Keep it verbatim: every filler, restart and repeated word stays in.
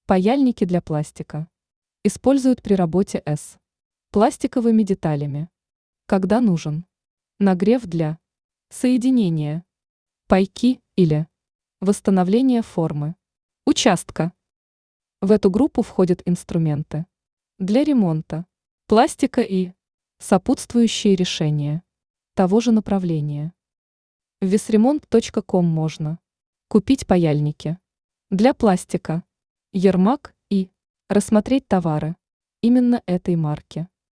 Паяльники для пластика. Используют при работе с пластиковыми деталями. Когда нужен. Нагрев для соединения пайки или восстановления формы участка. В эту группу входят инструменты для ремонта пластика и сопутствующие решения того же направления. В весремонт точка ком можно купить паяльники для пластика, Ермак и рассмотреть товары именно этой марки.